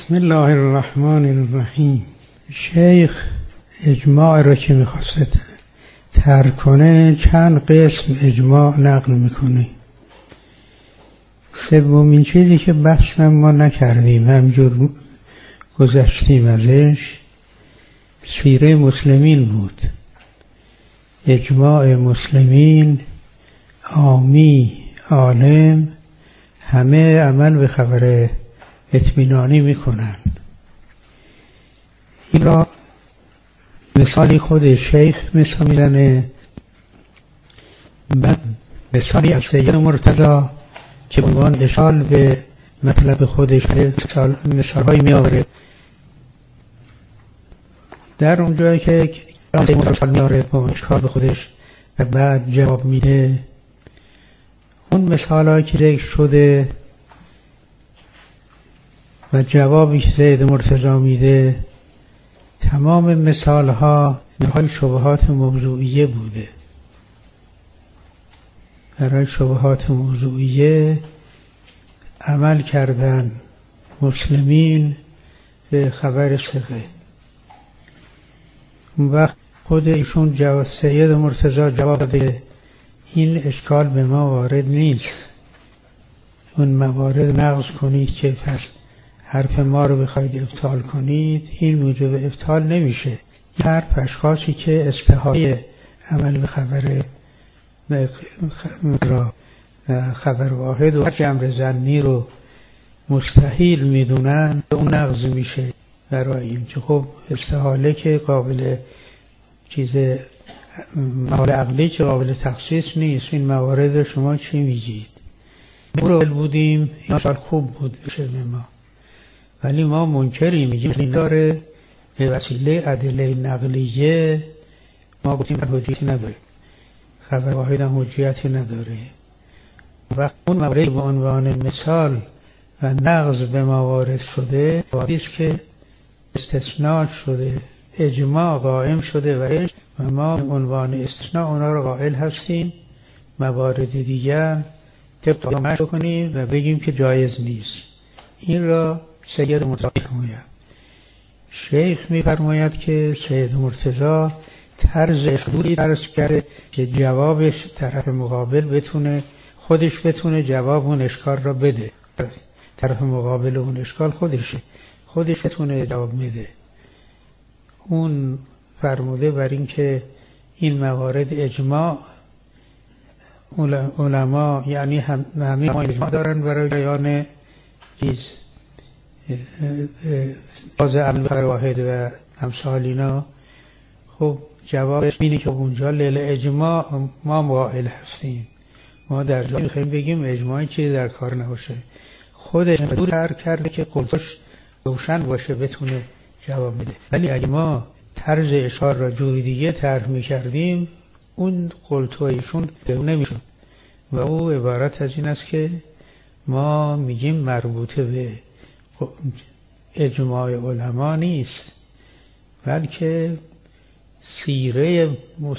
بسم الله الرحمن الرحیم. شیخ اجماع را که میخواسته ترک کنه چند قسم اجماع نقل میکنه. سومین چیزی که بحث ما نکردیم، همجور گذشتیم ازش، سیره مسلمین بود. اجماع مسلمین، عامی، عالم، همه عمل به خبر اطمینانی میکنن. این را مثالی خود شیخ مثال میزنه، مثالی از سید مرتضی که به عنوان اشاره به مطلب خودش مثالهایی می آورد. در اونجایی که سید مرتضی میاره با اشکال به خودش و بعد جواب میده، اون مثالهایی که ذکر شده و جوابی که سید مرتضی میده، تمام مثالها نهای شبهات موضوعیه بوده. برای شبهات موضوعیه عمل کردن مسلمین به خبر ثقه. اون وقت خود ایشون سید مرتضی جواب داده این اشکال به ما وارد نیست، اون موارد نقض کنید که پس حرف ما رو بخواید ابطال کنید، این موجب ابطال نمیشه. حرف اشخاصی که استحالای عمل به خبر واحد و جمع زنی رو مستحیل میدونن، اون نقض میشه برای این که خب استحاله که قابل محال عقلی که قابل تخصیص نیست. این موارد شما چی میگید؟ برو بودیم این سال خوب بود بشه به ما، ولی ما منکری میگیم این داره به وسیله ادله نقلیه. ما گفتیم حجیتی نداره، خبر واحد هم حجیتی نداره. وقت اون مورد به عنوان مثال و نقض به ما وارد شده، واردیست که استثناء شده، اجماع قائم شده و ما به عنوان استثناء اونا رو قائل هستیم. موارد دیگر طبق مشو کنیم و بگیم که جایز نیست. این را سید مرتضی می‌فرماید. شیخ می‌فرماید که سید مرتضی طرز اشکالی درس کرده که جوابش طرف مقابل خودش بتونه جواب اون اشکال را بده. طرف مقابل اون اشکال خودش بتونه جواب میده. اون فرموده بر این که این موارد اجماع علما، یعنی همه اجماع دارن برای بیان باز عمل بر واحد و امثال اینا. خب جوابش اینه که اونجا لیل اجماع ما قائل هستیم. ما در جایی میخوایم بگیم اجماعی چیزی در کار نباشه، خودش دور هر کرده که قلتش روشن باشه بتونه جواب میده. ولی اگه ما طرز اشار را جوری دیگه طرح میکردیم، اون قلتویشون نمیشد و او عبارت از این است که ما میگیم مربوطه به اجماع علما نیست، بلکه سیره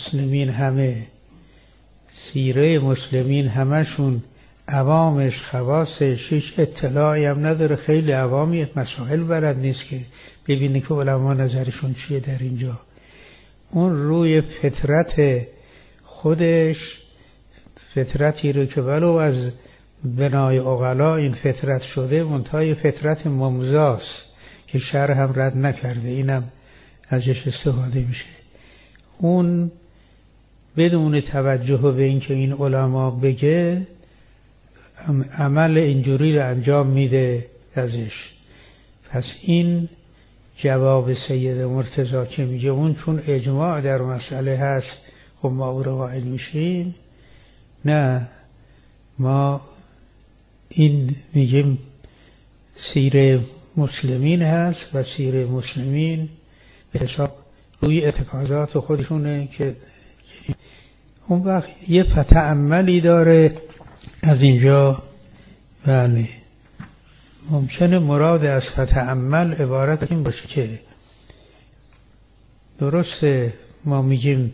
مسلمین همشون عوامش خواصش هیچ اطلاعی هم نداره. خیلی عوامی مسائل بلد نیست که ببینه که علما نظرشون چیه در اینجا. اون روی فطرت خودش، فطرتی رو که ولو از بنای عقلا این فطرت شده، منتهای فطرت ممزاست که شرع هم رد نکرده، اینم ازش استفاده میشه. اون بدون توجه به اینکه این علما بگه عمل اینجوری رو انجام میده ازش. پس این جواب سید مرتضی که میگه اون چون اجماع در مسئله هست خب ما او رو قائل میشیم، نه، ما این میگیم سیره مسلمین هست و سیره مسلمین به حساب روی ارتکازات خودشونه که اون وقت یه تأملی داره از اینجا. بله، ممکنه مراد از تأمل عبارت این باشه که درسته ما میگیم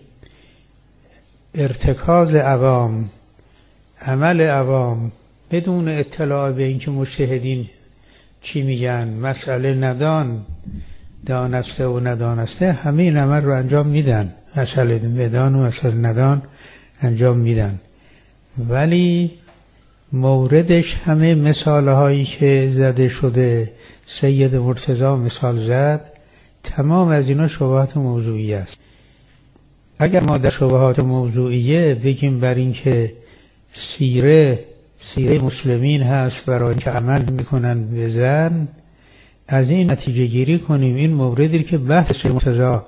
ارتکاز عوام، عمل عوام بدون اطلاع به اینکه مجتهدین چی میگن مسئله ندان دانسته و ندانسته همه این عمل رو انجام میدن، مسئله بدان و مسئله ندان انجام میدن، ولی موردش همه مثال هایی که زده شده سید مرتضی مثال زد تمام از اینا شبهات موضوعی است. اگر ما در شبهات موضوعیه بگیم بر این که سیره مسلمین هست برای اینکه عمل میکنن به زن، از این نتیجه گیری کنیم این موردی که بحث مرتضی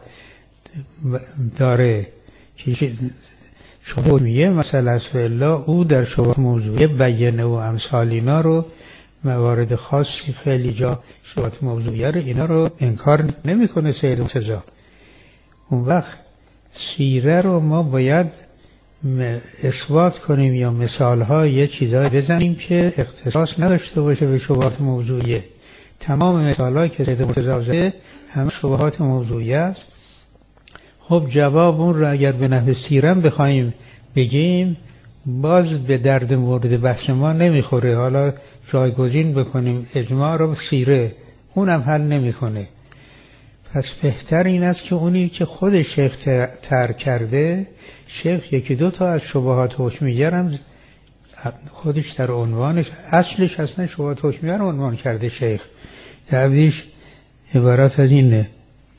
داره که شبهه میگه مثلا از فعلا او در شبهات موضوعیه بیانه و امثال اینا رو موارد خاصی خیلی جا شبهات موضوعیه رو اینا رو انکار نمیکنه سید مرتضی. اون وقت سیره رو ما باید اثبات کنیم یا مثال‌ها یه چیزایی بزنیم که اختصاص نداشته باشه به شبهات موضوعیه. تمام مثال‌هایی که سید مرتضی زده همه شبهات موضوعی است. خب جواب اون رو اگر به نحو سیره بخوایم بگیم باز به درد مورد بحث ما نمیخوره. حالا جایگزین بکنیم اجماع رو سیره، اونم حل نمیکنه. پس بهتر این است که اونی که خود شیخ ترک کرده، شیخ یکی دو تا از شبهات حکمیه هم خودش در عنوانش اصلش اصلا شبهات حکمیه رو عنوان کرده شیخ. تعبیرش عبارت از اینه: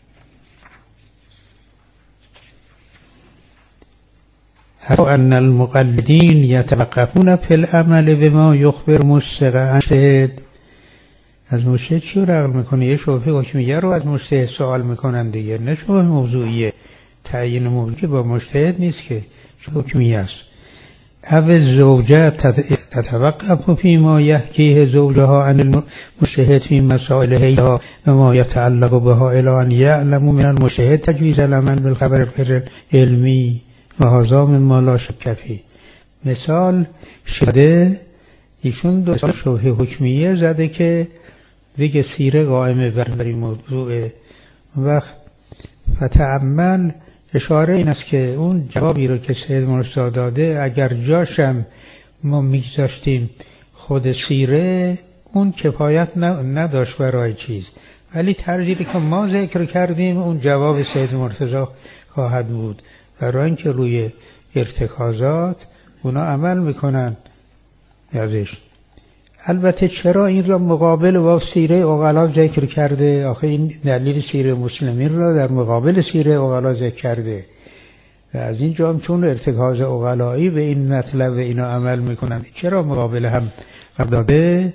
حتی ان المقلدین یتوقفون فی العمل بما یخبر مشتق مجتهد. از مجتهد چی رو نقل میکنه؟ یه شبهه حکمیه رو از مجتهد سوال میکنن دیگه، نه شبهه موضوعیه. تعیین موضوعی که با مجتهد نیست که شبهه حکمیه است. او زوجه تتوقف فيما يحكيه زوجها عن المجتهد في مسائل هيها وما يتعلق بها الى ان يعلم من المجتهد تجويز العمل بالخبر غير علمی و هذا مما لا شک فیه. مثال شده ایشون دو شبهه حکمیه زده که دیگه سیره قائمه بر این موضوع. وقت فتعمل اشاره این است که اون جوابی رو که سید مرتضی داده اگر جاشم ما میگذاشتیم خود سیره اون کفایت نداشت برای چیز، ولی ترجیحی که ما ذکر کردیم اون جواب سید مرتضی خواهد بود، برای اینکه روی ارتکازات اونا عمل میکنن ازش. البته چرا این را مقابل با سیره عقلا ذکر کرده؟ آخه این دلیل سیره مسلمین را در مقابل سیره عقلا ذکر کرده و از اینجا هم چون ارتکاز عقلایی به این مطلب اینا عمل میکنن چرا مقابل هم قرار داده؟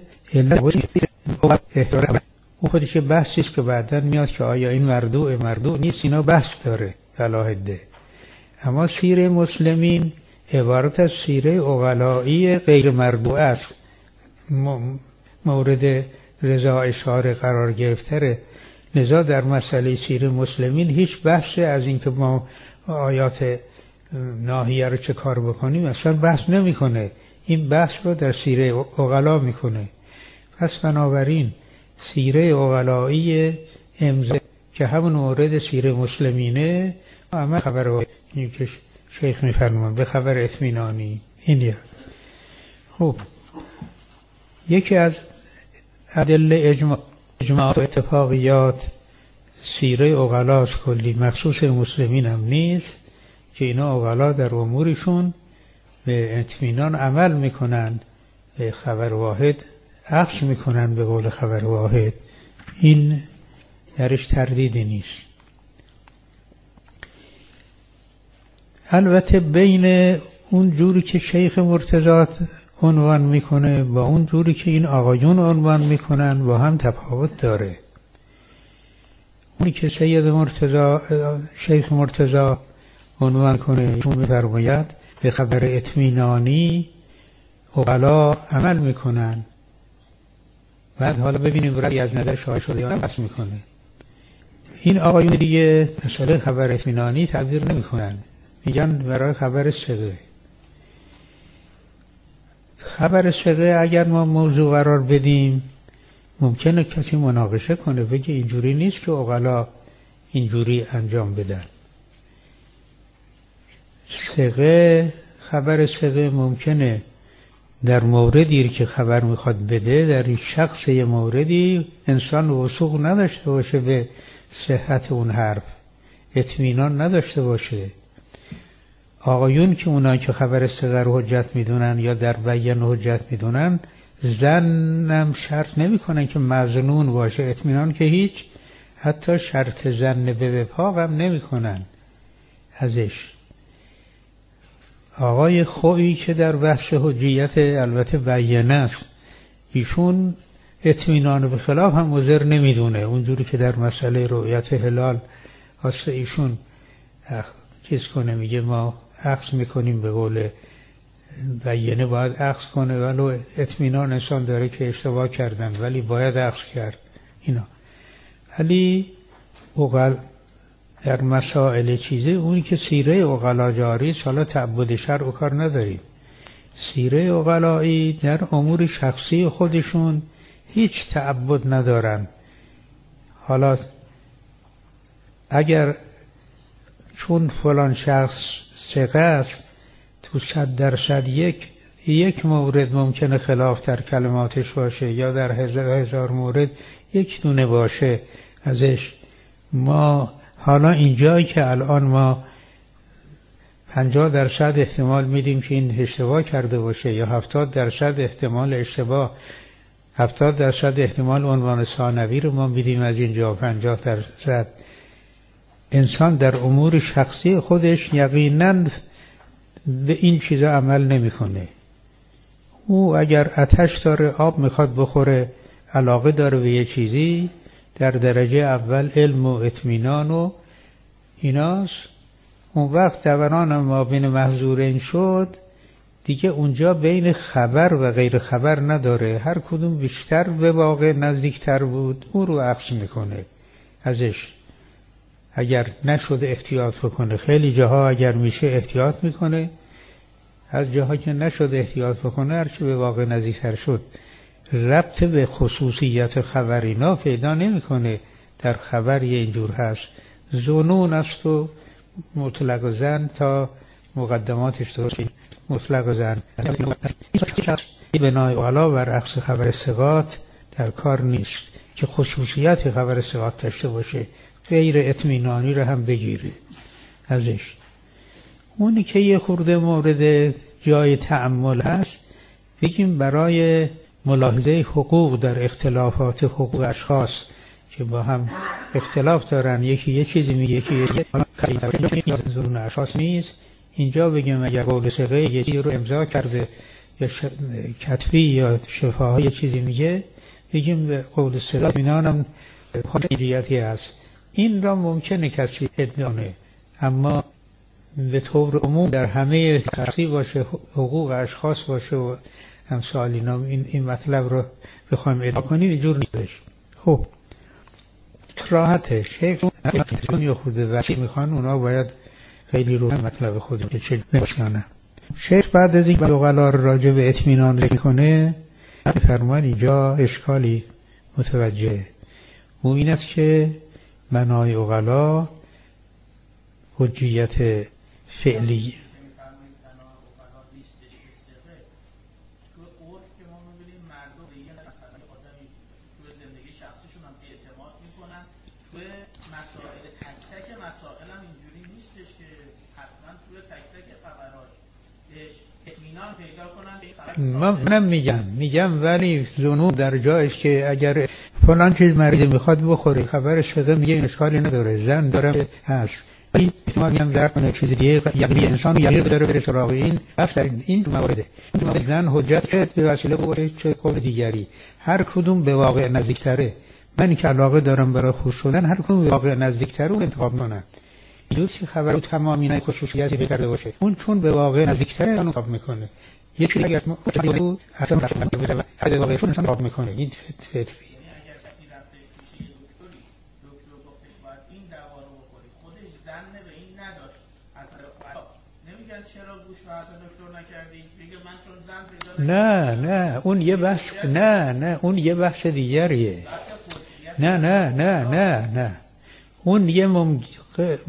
او خودش بحثی است که بعداً میاد که آیا این مردوع نیست، اینا بحث داره علاهده. اما سیره مسلمین عبارت از سیره عقلایی غیر مردوع است، مورد رضا اشاره قرار گرفتره. لذا در مسئله سیره مسلمین هیچ بحث از این که ما آیات ناهیه رو چه کار بکنیم اصلا بحث نمیکنه، این بحث رو در سیره عقلا میکنه. پس بنابراین سیره عقلایی امضا که همون مورد سیره مسلمینه اما خبر که شیخ میفرمان به خبر اطمینانی اینیه. خب یکی از ادله اجماعات و اتفاقیات سیره عقلاست کلی، مخصوص مسلمین هم نیست، که اینا عقلا در امورشون به اطمینان عمل میکنن، به خبر واحد عکس میکنن به قول خبر واحد، این درش تردیدی نیست. البته بین اون جوری که شیخ مرتضی عنوان میکنه با اون جوری که این آقایون عنوان میکنن با هم تفاوت داره. اونی که شیخ مرتضی عنوان کنه ایشون میفرماید به خبر اطمینانی عقلا عمل میکنن، بعد حالا ببینیم رأی از نظر شایع شده یا نه بحث میکنه. این آقایون دیگه مسئله خبر اطمینانی تعبیر نمیکنن، میگن برای خبر ثقه. خبر ثقه اگر ما موضوع قرار بدیم ممکنه کسی مناقشه کنه بگه اینجوری نیست که عقلا اینجوری انجام بدن. ثقه خبر ثقه ممکنه در موردی که خبر میخواد بده، در یک شخص یه موردی انسان وثوق نداشته باشه به صحت اون حرف، اطمینان نداشته باشه. آقایون که اونا که خبر صغر حجت میدونن یا در بیان حجت میدونن، زنم شرط نمیکنن که مظنون باشه، اطمینان که هیچ، حتی شرط زن به وفاق هم نمیکنن ازش. آقای خویی که در بحث حجیت البته بیانه است، ایشون اطمینان به خلاف هم مضر نمیدونه، اونجوری که در مسئله رؤیت هلال واسه ایشون چیز کنه، میگه ما عکس میکنیم، به قول بیانه باید عکس کنه، ولو اطمینان انسان داره که اشتباه کردن ولی باید عکس کرد اینا. ولی در مسائل چیزه اونی که سیره عقلا جاری، حالا تعبد شرع و کار نداریم، سیره عقلایی در امور شخصی خودشون هیچ تعبد ندارن. حالا اگر چون فلان شخص ثقه است، تو 100% یک مورد ممکنه خلاف در کلماتش باشه، یا در هزار مورد یک دونه باشه ازش. ما حالا اینجایی که الان ما 50% احتمال میدیم که این اشتباه کرده باشه، یا 70% احتمال اشتباه، 70% احتمال عنوان ثانوی رو ما میدیم از اینجا، 50% انسان در امور شخصی خودش یقیناً به این چیزا عمل نمیکنه. او اگر آتش داره، آب میخواد بخوره، علاقه داره به یه چیزی، در درجه اول علم و اطمینان و ایناست. اون وقت دوران ما بین محظورین شد، دیگه اونجا بین خبر و غیر خبر نداره، هر کدوم بیشتر به واقع نزدیکتر بود او رو عکس میکنه ازش. اگر نشده احتیاط بکنه، خیلی جاها اگر میشه احتیاط میکنه، از جاها که نشده احتیاط بکنه، هرچی به واقع نزدیکتر شد. ربط به خصوصیت خبرینا پیدا نمیکنه. در خبر یه اینجور هست، ظنون است و مطلق زن تا مقدماتش درست، مطلق زن این بنای علا بر عکس خبر ثقات در کار نیست که خصوصیت خبر ثقات داشته باشه، غیر اطمینانی رو هم بگیره ازش. اونی که یه خورده مورد جای تأمل هست، بگیم برای ملاحظه حقوق در اختلافات حقوق اشخاص که با هم اختلاف دارن، یکی یه چیزی میگه، یکی یه ظلم اشخاص نیست. اینجا بگیم اگر قول ثقه یه چیزی رو امضا کرده یا کتفی یا شفاهی یه چیزی میگه، بگیم به قول ثقه اطمینانم حجیتی هست. این را ممکنه کسی ادعانه، اما به طور عموم در همه شخصی باشه، حقوق اشخاص باشه و امثال اینا، این مطلب رو بخوایم ادعا کنیم اینجور نیستش. خب راحته، شیخ یا خود وقتی میخوان اونا باید خیلی رو مطلب خود که چه باشنانه. شیخ بعد از این عقلا راجع به اطمینان میکنه، فرمان اینجا اشکالی متوجه. او این است که بنای عقلا حجیت فعلی منم میگم ولی ظنون در جایش که اگر فلان چیز مریض میخواد بخوره، خبرش فقط میگه این اشکالی نداره، زن داره هست، ولی احتمال میگم در کنه چیز دیگه، یعنی انسان یقین داره بره سراغ این افسر این مورده. زن حجت کرد به وسیله بخوره چه قول دیگری، هر کدوم به واقع نزدیکتره. من که علاقه دارم برای خوش شدن، هر کدوم به واقع نزدیکتره اون انتخاب کنم. دوستی خبر تمامی نه خصوصیتی بکرده باشه، اون چون به واقع نزدیکتره اون انتخاب میکنه. یه چیزی اگر بود اصلا به واقع چون انسان انتخاب میکنه. این فطری. نه اون یه بحث، نه اون یه بحث دیگریه. نه اون یه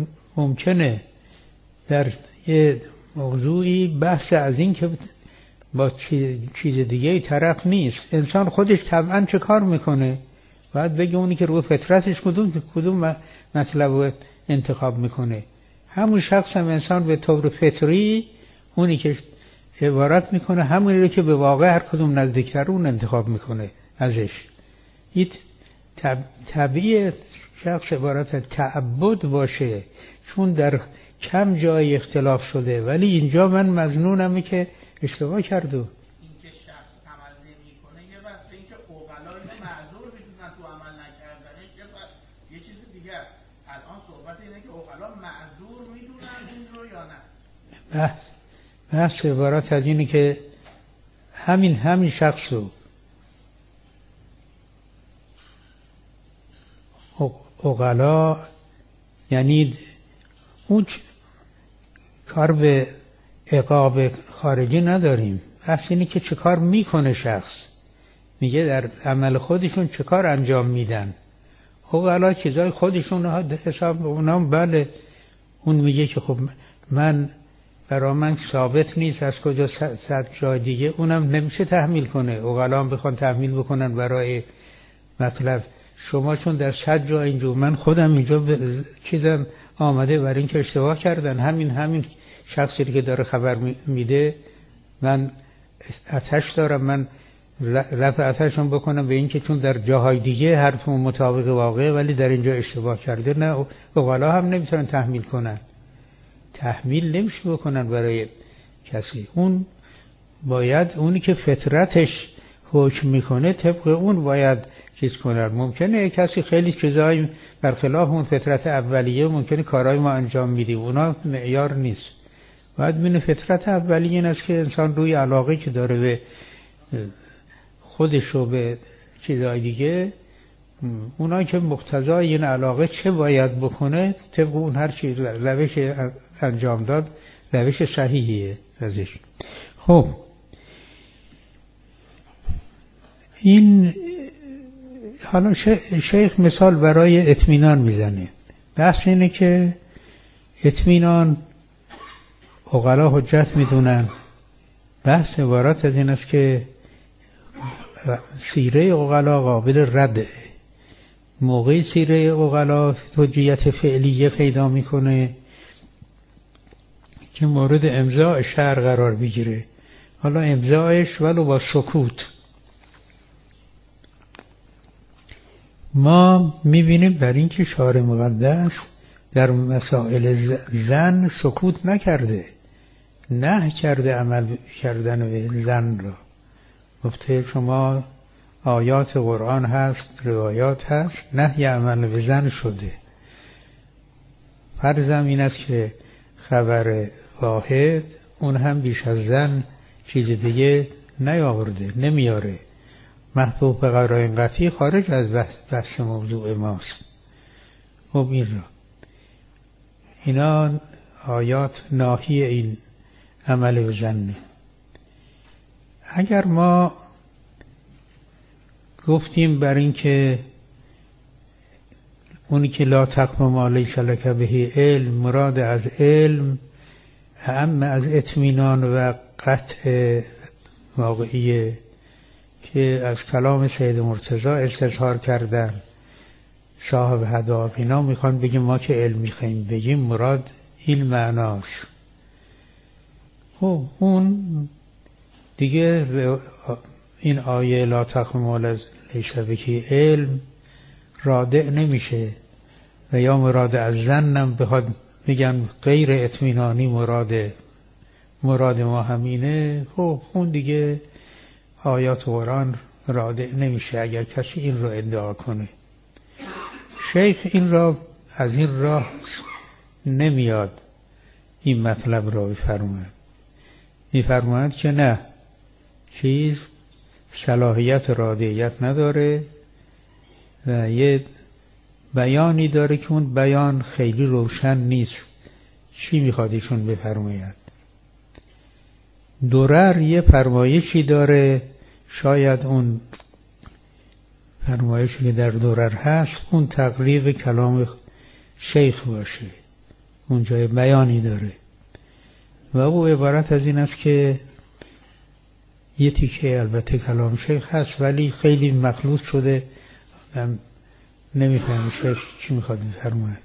ممکنه در یه موضوعی بحث از این که با چیز دیگه طرف نیست. انسان خودش طبعا چه کار میکنه؟ باید بگه اونی که روی فطرتش کدوم مطلب رو انتخاب میکنه. همون شخص هم انسان به طور فطری اونی که عبارت میکنه همونی رو که به واقع هر کدوم نزدیکتر اون انتخاب میکنه ازش. این طبیعی شخص عبارت تعبد باشه، چون در کم جای اختلاف شده، ولی اینجا من مظنونمه که اشتباه کرده. این که شخص عمل نمی‌کنه یه بحثه، این که عقلا اینو معذور می‌دونن تو عمل نکردنش یه چیز دیگه است. الان صحبت اینه که عقلا معذور می‌دونن این رو یا نه. بحث عبارت از اینه که همین شخص رو عقلا، یعنی اون کار به عقاب خارجی نداریم. بحث اینه که چه کار میکنه شخص، میگه در عمل خودشون چه کار انجام میدن. عقلا چیزای خودشون حساب اونام، بله اون میگه که خب برای من ثابت نیست از کجا 100 جای دیگه، اونم نمیشه تحمیل کنه. عقلا هم بخوان تحمیل بکنن برای مطلب شما، چون در 100 جا اینجا، من خودم اینجا چیزم آمده برای اینکه اشتباه کردن. همین شخصی که داره خبر میده، من آتش دارم، من رفع آتشم بکنم به اینکه چون در جاهای دیگه حرف مطابق واقعه ولی در اینجا اشتباه کرده. نه، عقلا هم نمیتونن تحمیل کنن، تحمیل نمیشه بکنن برای کسی. اون باید اونی که فطرتش حکم میکنه طبق اون باید چیز کنن. ممکنه کسی خیلی چیزای برخلاف اون فطرت اولیه، ممکنه کارهای ما انجام میدیم، اونا معیار نیست. باید ببینه فطرت اولیه این است که انسان روی علاقه که داره به خودش و به چیزهای دیگه، اونا که مقتضای این علاقه چه باید بکنه طبق اون هر چیز روش انجام داد، روش صحیحیه ازش. خب این حالا شیخ مثال برای اطمینان میزنه. بحث اینه که اطمینان عقلا حجت میدونن. بحث عبارت از این است که سیره عقلا قابل رده. موقعی سیره عقلا حجیت فعلیه پیدا میکنه که مورد امضاء شرع قرار بگیره. حالا امضاءش ولو با سکوت. ما میبینیم در این که شارع مقدس در مسائل زن سکوت نکرده، نه کرده عمل کردن به زن را. گفته شما آیات قرآن هست، روایات هست، نهی عمل به زن شده. فرضم این است که خبر واحد اون هم بیش از زن چیز دیگه نیاورده، نمیاره. محبوب به قرائن قطعی خارج از بحث موضوع ماست. خب اینا آیات ناهی این عمل به زنه. اگر ما گفتیم بر این که اونی که لا تقف ما لیس لک به علم، مراد از علم اعم از اطمینان و قطع واقعیه که از کلام سید مرتضی استظهار کردن صاحب هدایق، اینا میخوان بگیم ما که علم میخوایم بگیم مراد این معناست. خب اون دیگه این آیه لا تقف ما لیس بک علم رادع نمیشه و یا مراد از زنم بخواد میگن غیر اطمینانی مراد ما همینه. خب اون دیگه آیات قرآن رادع نمیشه اگر کسی این رو ادعا کنه. شیخ این را از این راه نمیاد این مطلب را میفرماید که نه، چیز صلاحیت رادعیت نداره و یه بیانی داره که اون بیان خیلی روشن نیست. چی میخواد ایشون بفرماید؟ درر یه فرمایشی داره، شاید اون فرمایشی که در درر هست اون تقریب کلام شیخ باشه، اونجا بیانی داره و او عبارت از این است که یه تیکه البته کلام شیخ هست ولی خیلی مخلوط شده، من نمیفهمم شیخ چی میخواد بفرماید.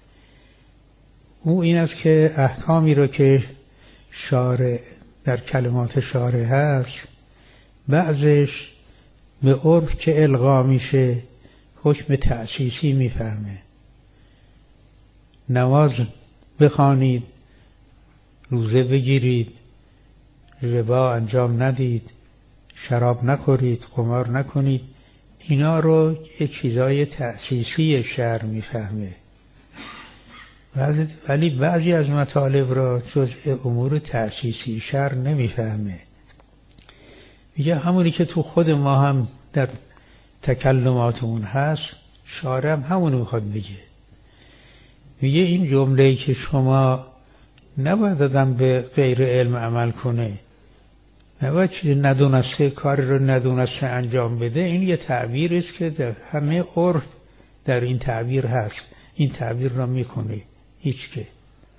او این است که احکامی رو که شارع در کلمات شارع هست بعضش به عرف که الغا میشه حکم تأسیسی میفهمه. نماز بخوانید، روزه بگیرید، ربا انجام ندید، شراب نخورید، قمار نکنید، اینا رو یک چیزای تأسیسی شرع میفهمه. ولی بعضی از مطالب را جزء امور تأسیسی شرع نمیفهمه. میگه همونی که تو خود ما هم در تکلماتمون هست شارع هم همونو میخواد بگه. میگه این جمله‌ای که شما نباید آدم به غیر علم عمل کنه، نباید چیز ندونسته کار رو ندونسته انجام بده، این یه تعبیری است که در همه عرف در این تعبیر هست، این تعبیر را میکنه هیچ که.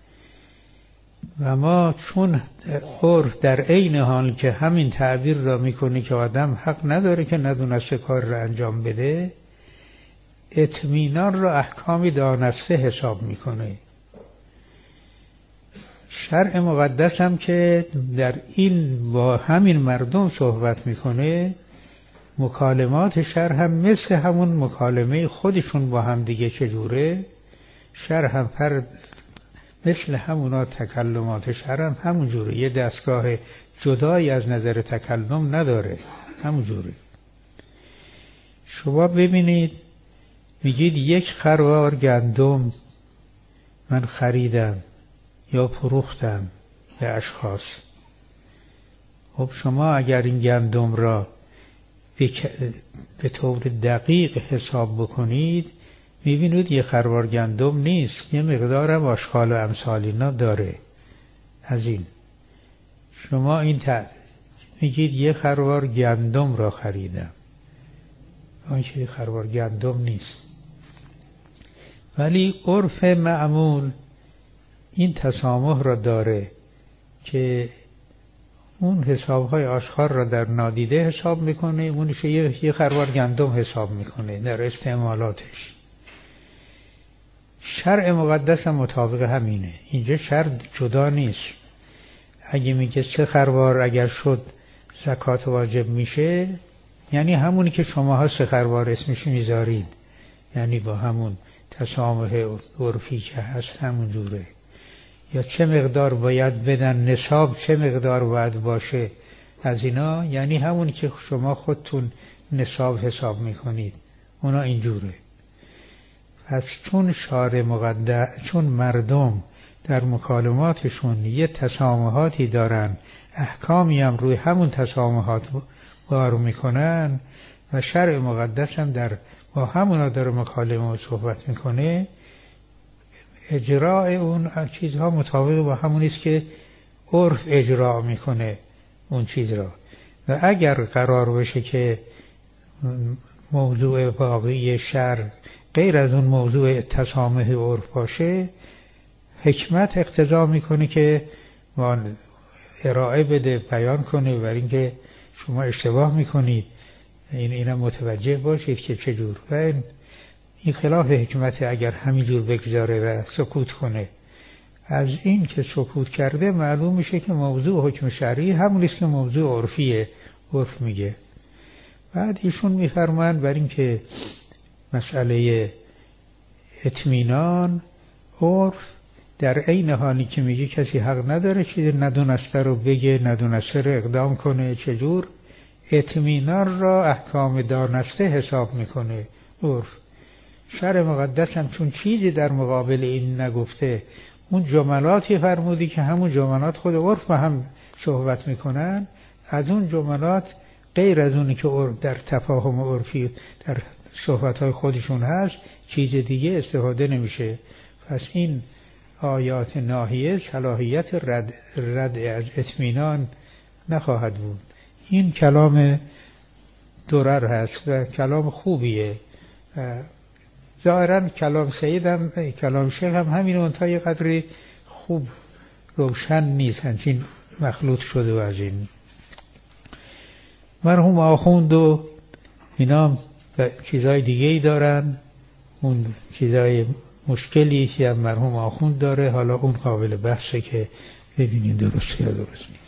و ما چون عرف در عین حال که همین تعبیر را میکنه که آدم حق نداره که ندونسته کار را انجام بده، اطمینان را احکامی دانسته حساب میکنه. شرع مقدس هم که در این با همین مردم صحبت میکنه، مکالمات شرع هم مثل همون مکالمه خودشون با هم دیگه چجوره، شرع هم مثل همونا تکلمات شرع هم همون جوره، یه دستگاه جدایی از نظر تکلم نداره، همون جوره. شما ببینید میگید یک خروار گندم من خریدم یا فروختم به اشخاص. خب شما اگر این گندم را به طور دقیق حساب بکنید میبینید یه خروار گندم نیست، یه مقدارم آشغال و امثال اینا داره. از این شما این میگید یه خروار گندم را خریدم، آنکه خروار گندم نیست. ولی عرف معمول این تسامح را داره که اون حسابهای آشغال را در نادیده حساب میکنه، اونش یه خروار گندم حساب میکنه در استعمالاتش. شرع مقدس هم مطابق همینه. اینجا شرع جدا نیست. اگه میگه 3 خروار اگر شد زکات واجب میشه، یعنی همونی که شماها 3 خروار اسمش میذارید، یعنی با همون تسامح عرفی که هست همون جوره. یا چه مقدار باید بدن، نصاب چه مقدار باید باشه از اینا، یعنی همونی که شما خودتون نصاب حساب میکنید، اونا اینجوره. پس چون شارع مقدس، چون مردم در مکالماتشون یه تسامحاتی دارن، احکامی هم روی همون تسامحات بار میکنن و شرع مقدس هم با همونا داره مکالمه و صحبت میکنه، اجراء اون چیزها مطابق با همونیست که عرف اجرا میکنه اون چیز را. و اگر قرار بشه که موضوع واقعی شرع غیر از اون موضوع تسامح عرف باشه، حکمت اقتضا میکنه که ارائه بده، بیان کنه، برای اینکه شما اشتباه میکنید، اینم متوجه باشید که چجور. و این خلاف حکمت اگر همینجور بگذاره و سکوت کنه. از این که سکوت کرده معلوم میشه که موضوع حکم شرعی همونیست که موضوع عرفیه، عرف میگه. بعد ایشون میفرمان بر این که مسئله اطمینان، عرف در عین حالی که میگه کسی حق نداره چیز ندونسته رو بگه، ندونسته رو اقدام کنه، چجور اطمینان را احکام دانسته حساب میکنه عرف. شرع مقدس هم چون چیزی در مقابل این نگفته، اون جملاتی فرمودی که همون جملات خود عرف با هم صحبت میکنن، از اون جملات غیر از اونی که در تفاهم عرفی در صحبتهای خودشون هست چیز دیگه استفاده نمیشه. پس این آیات ناهیه صلاحیت رد از اطمینان نخواهد بود. این کلام درر هست و کلام خوبیه. ظاهرا کلام سید هم کلام شیخ هم همین منتها یه قدری خوب روشن نیست، همچین مخلوط شده و از این. مرحوم آخوند و اینا چیزای دیگه ای دارن، اون چیزای مشکلی که مرحوم آخوند داره، حالا اون قابل بحثه که ببینید درست یا درست نیست.